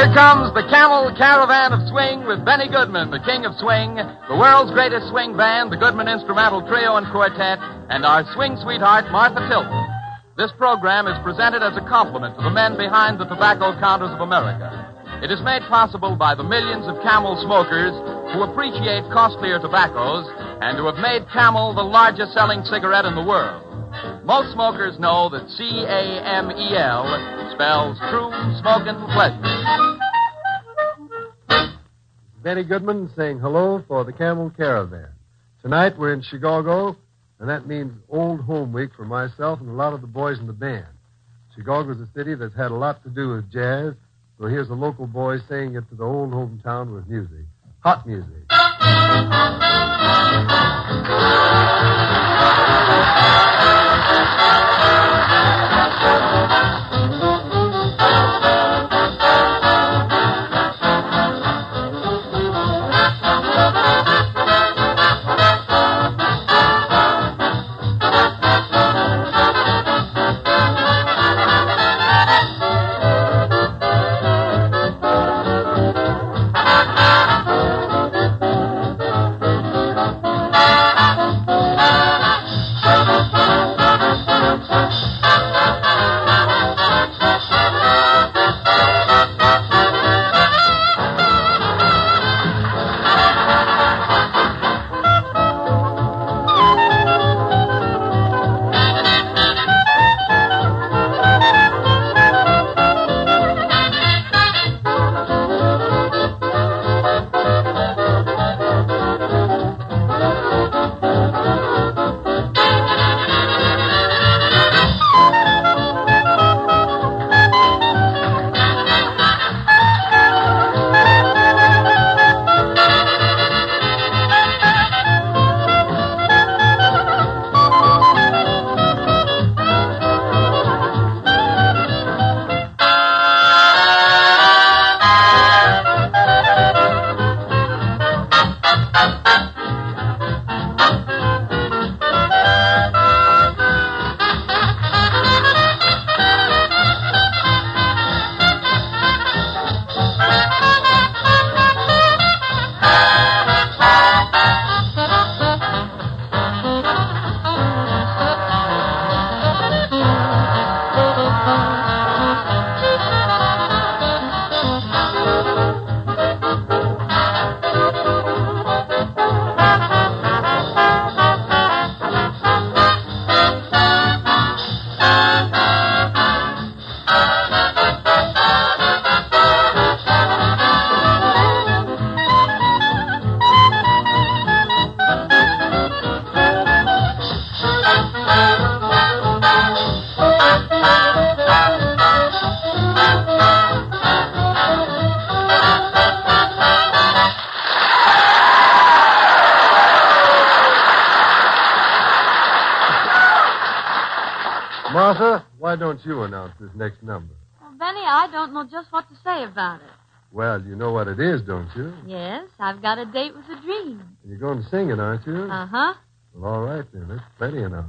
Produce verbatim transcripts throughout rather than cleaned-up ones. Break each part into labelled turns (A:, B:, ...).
A: Here comes the Camel Caravan of Swing with Benny Goodman, the king of swing, the world's greatest swing band, the Goodman Instrumental Trio and Quartet, and our swing sweetheart, Martha Tilton. This program is presented as a compliment to the men behind the tobacco counters of America. It is made possible by the millions of Camel smokers who appreciate costlier tobaccos and who have made Camel the largest selling cigarette in the world. Most smokers know that C A M E L spells true smoking pleasure.
B: Benny Goodman saying hello for the Camel Caravan. Tonight we're in Chicago, and that means Old Home Week for myself and a lot of the boys in the band. Chicago's a city that's had a lot to do with jazz, so here's a local boy saying it to the old hometown with music. Hot music. Martha, why don't you announce this next number?
C: Well, Benny, I don't know just what to say about it.
B: Well, you know what it is, don't you?
C: Yes, I've got a date with a dream.
B: You're going to sing it, aren't you?
C: Uh-huh.
B: Well, all right, then. That's plenty announcement.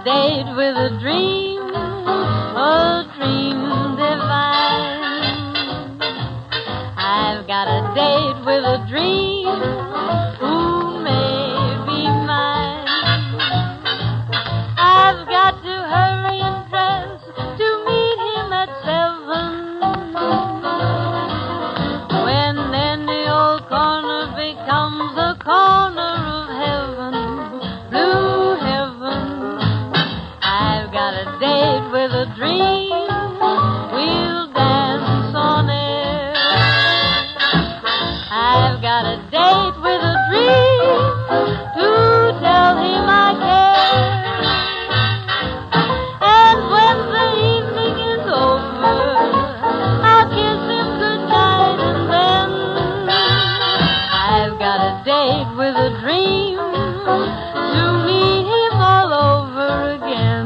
C: date with a dream, a dream divine. I've got a date with a dream who may be mine. I've got to hurry and dress to meet him at seven. When any old corner becomes a corner of heaven, blue heaven, I've got a date with a dream. We'll dance on air. I've got a date with a dream to tell him I care. And when the evening is over, I'll kiss him goodnight, and then I've got a date with a dream to meet him all over again.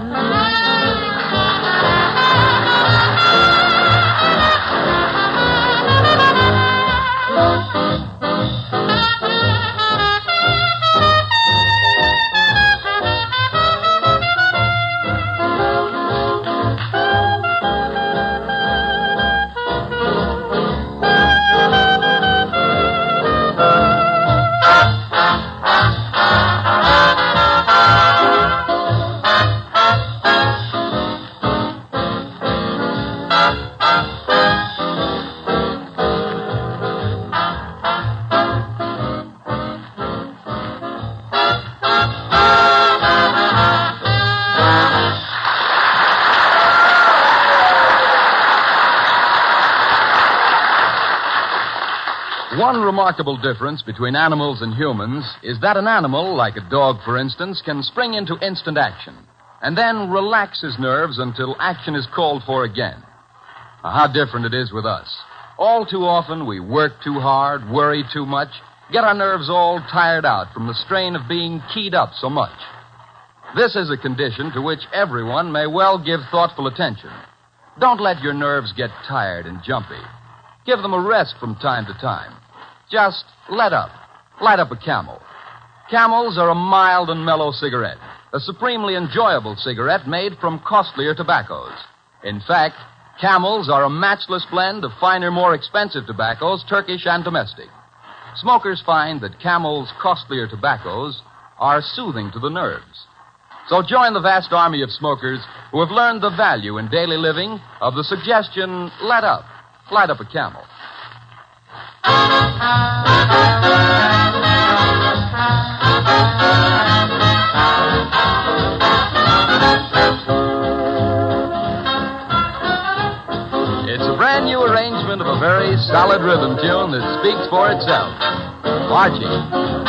A: One remarkable difference between animals and humans is that an animal, like a dog, for instance, can spring into instant action and then relax his nerves until action is called for again. Now, how different it is with us. All too often, we work too hard, worry too much, get our nerves all tired out from the strain of being keyed up so much. This is a condition to which everyone may well give thoughtful attention. Don't let your nerves get tired and jumpy. Give them a rest from time to time. Just let up. Light up a Camel. Camels are a mild and mellow cigarette, a supremely enjoyable cigarette made from costlier tobaccos. In fact, Camels are a matchless blend of finer, more expensive tobaccos, Turkish and domestic. Smokers find that Camel's costlier tobaccos are soothing to the nerves. So join the vast army of smokers who have learned the value in daily living of the suggestion, let up. Light up a Camel. It's a brand new arrangement of a very solid rhythm tune that speaks for itself. Archie.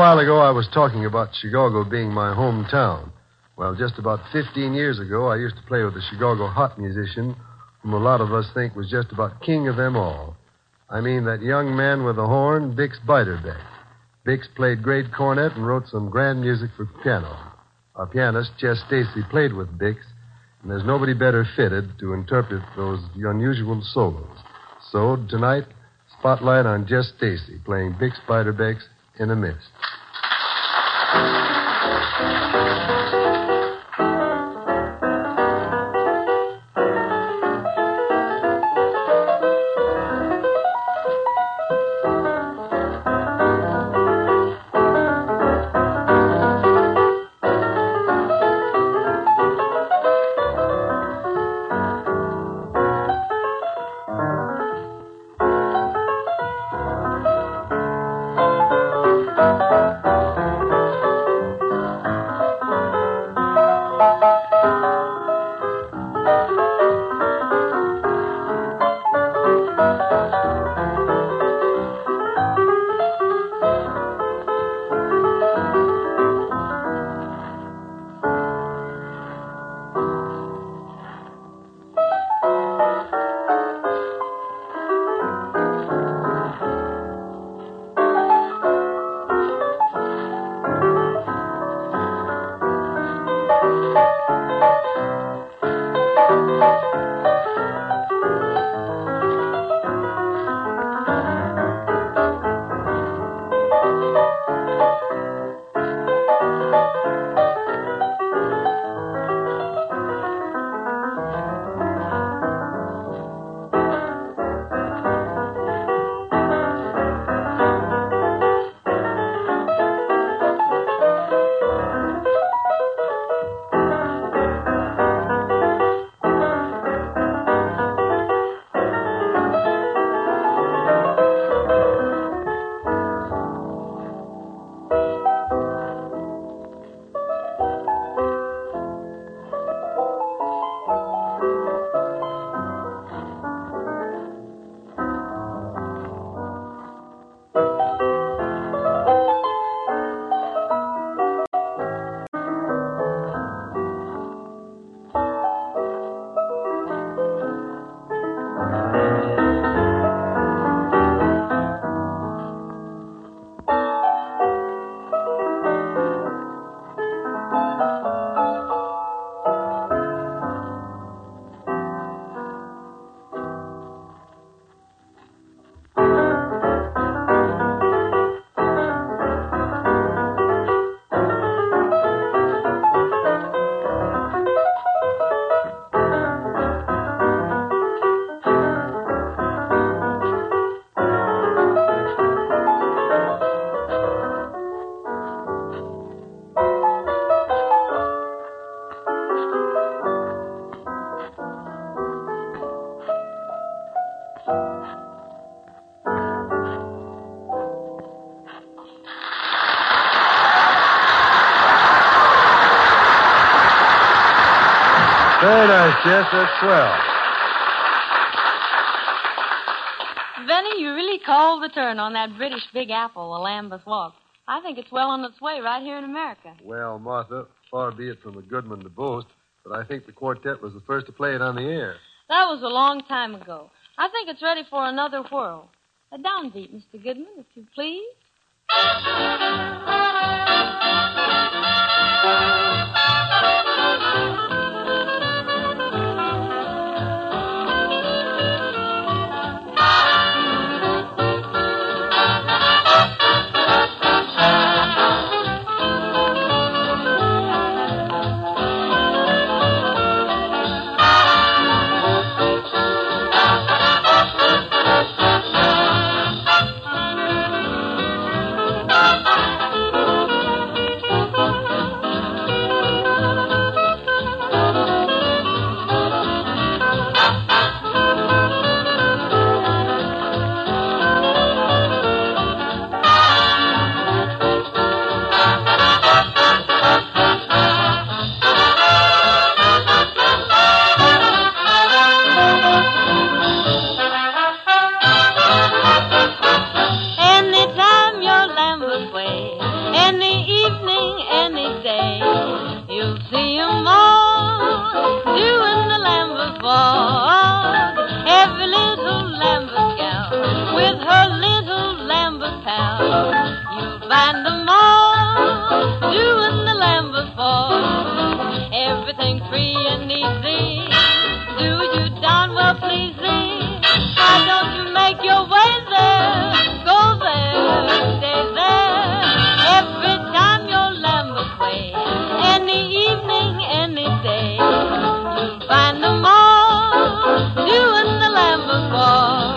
B: while ago I was talking about Chicago being my hometown. Well, just about fifteen years ago, I used to play with a Chicago hot musician whom a lot of us think was just about king of them all. I mean that young man with the horn, Bix Beiderbecke. Bix played great cornet and wrote some grand music for piano. Our pianist, Jess Stacy, played with Bix, and there's nobody better fitted to interpret those unusual solos. So, tonight, spotlight on Jess Stacy playing Bix Beiderbecke's In a Mist. Very nice, Jess. That's swell.
C: Benny, you really called the turn on that British Big Apple, the Lambeth Walk. I think it's well on its way right here in America.
B: Well, Martha, far be it from a Goodman to boast, but I think the quartet was the first to play it on the air.
C: That was a long time ago. I think it's ready for another whirl. A downbeat, Mister Goodman, if you please. everything free and easy. Do you darn well please thee? Why don't you make your way there? Go there, stay there. Every time you're Lambeth way, any evening, any day, you'll find them all doing the Lambeth walk.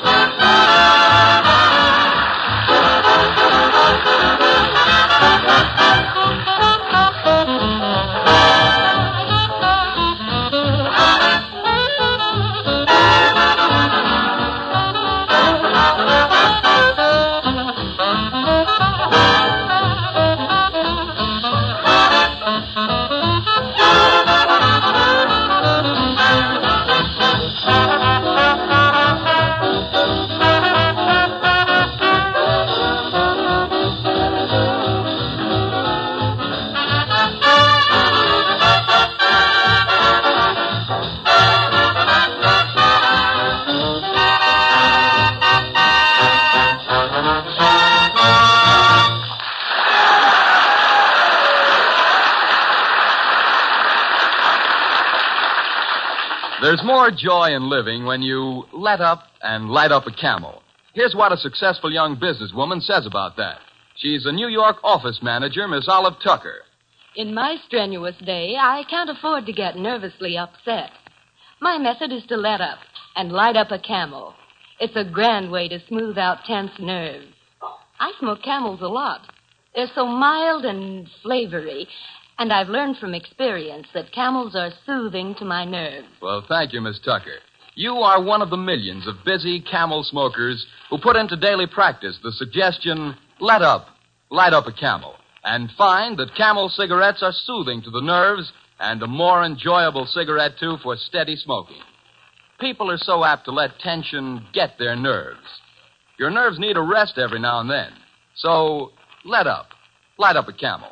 A: There's more joy in living when you let up and light up a Camel. Here's what a successful young businesswoman says about that. She's a New York office manager, Miss Olive Tucker.
D: In my strenuous day, I can't afford to get nervously upset. My method is to let up and light up a Camel. It's a grand way to smooth out tense nerves. I smoke Camels a lot. They're so mild and flavory. And I've learned from experience that Camels are soothing to my nerves.
A: Well, thank you, Miss Tucker. You are one of the millions of busy Camel smokers who put into daily practice the suggestion, let up, light up a Camel, and find that Camel cigarettes are soothing to the nerves and a more enjoyable cigarette, too, for steady smoking. People are so apt to let tension get their nerves. Your nerves need a rest every now and then. So, let up, light up a Camel.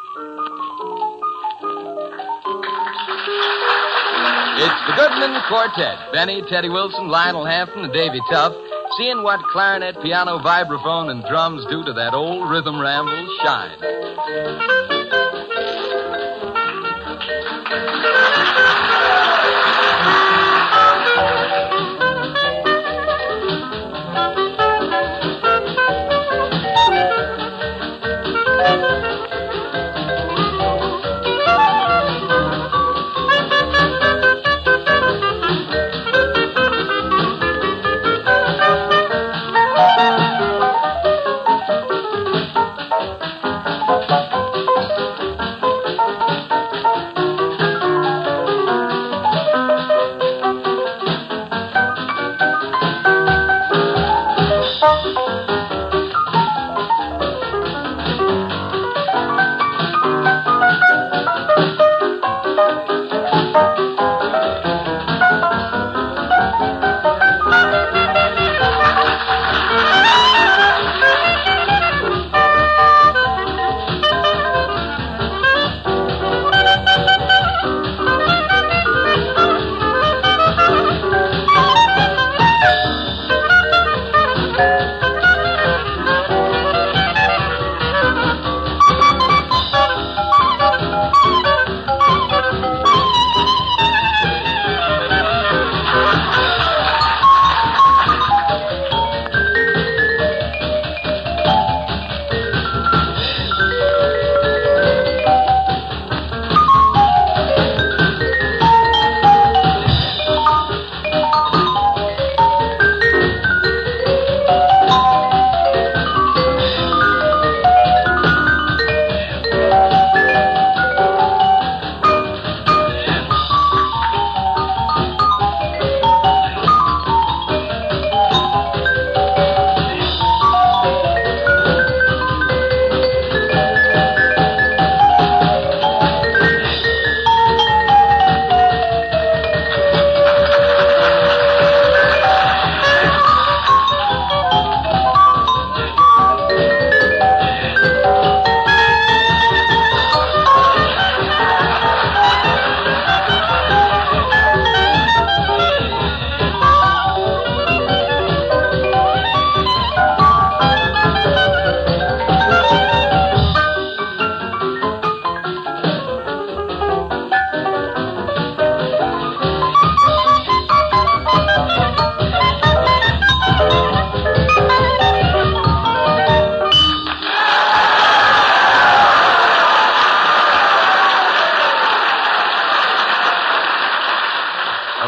A: It's the Goodman Quartet, Benny, Teddy Wilson, Lionel Hampton, and Davy Tuff, seeing what clarinet, piano, vibraphone, and drums do to that old rhythm ramble shine.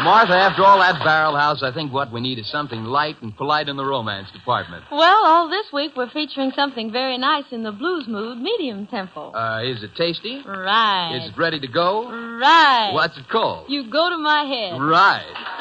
A: Uh, Martha, after all that barrel house, I think what we need is something light and polite in the romance department.
C: Well, all this week we're featuring something very nice in the blues mood, medium tempo.
A: Uh, is it tasty?
C: Right.
A: Is it ready to go?
C: Right.
A: What's it called?
C: You Go to My Head.
A: Right.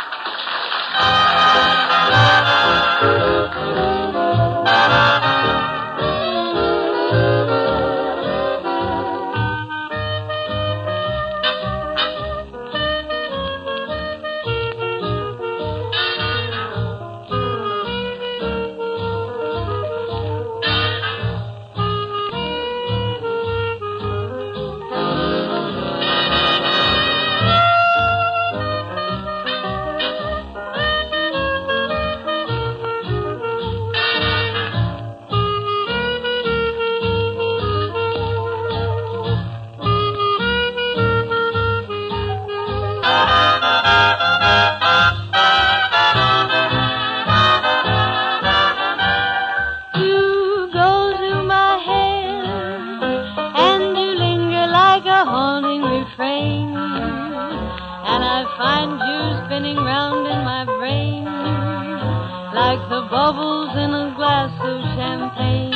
C: Bubbles in a glass of champagne.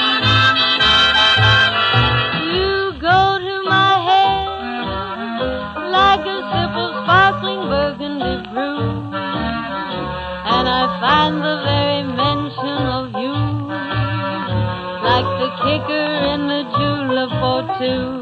C: You go to my head like a sip of sparkling burgundy brew, and I find the very mention of you like the kicker in the julep or two.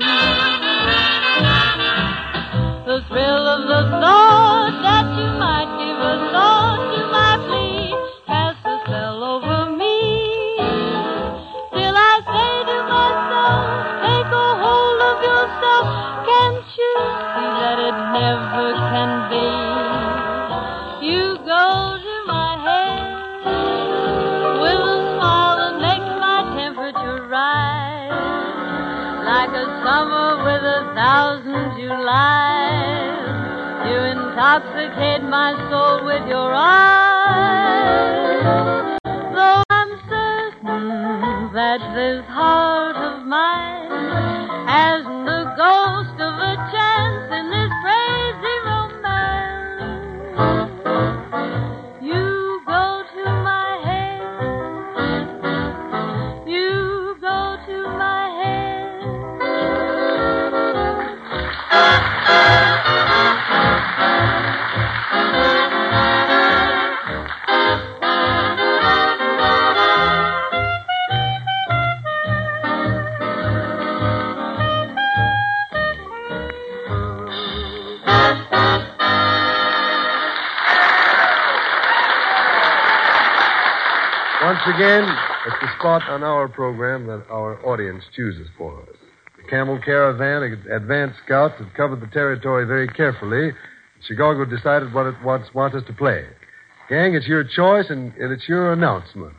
C: The thrill of the thought that you might give a thought to my plea casts a spell over me, till I say to myself, take a hold of yourself. Can't you see that it never can be? You go to my head with a smile that makes my temperature rise, like a summer with a thousand Julys. You intoxicate my soul with your eyes, though I'm certain that this heart of mine hasn't the ghost of a chance in this crazy romance. You go to my head, you go to my head.
B: Once again, it's the spot on our program that our audience chooses for us. The Camel Caravan advance scouts have covered the territory very carefully. Chicago decided what it wants, wants us to play. Gang, it's your choice, and, and it's your announcement.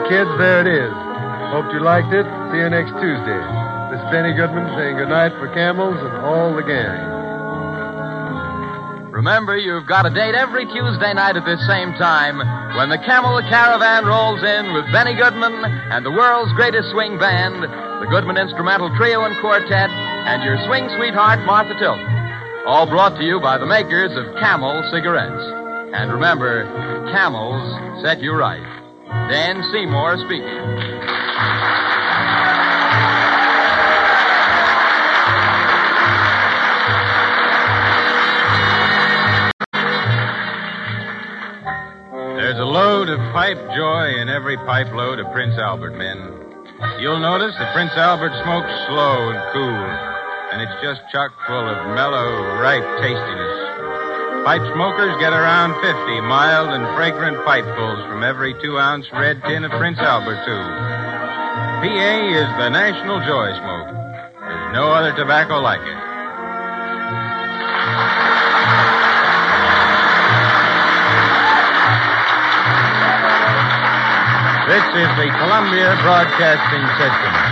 B: kids, there it is. Hope you liked it. See you next Tuesday. This is Benny Goodman saying goodnight for Camels and all the gang.
A: Remember, you've got a date every Tuesday night at this same time when the Camel Caravan rolls in with Benny Goodman and the world's greatest swing band, the Goodman Instrumental Trio and Quartet, and your swing sweetheart, Martha Tilton. All brought to you by the makers of Camel cigarettes. And remember, Camels set you right. Dan Seymour speaking.
E: There's a load of pipe joy in every pipe load of Prince Albert, men. You'll notice that Prince Albert smokes slow and cool, and it's just chock full of mellow, ripe tastiness. Pipe smokers get around fifty mild and fragrant pipefuls from every two-ounce red tin of Prince Albert, too. P A is the national joy smoke. There's no other tobacco like it. This is the Columbia Broadcasting System.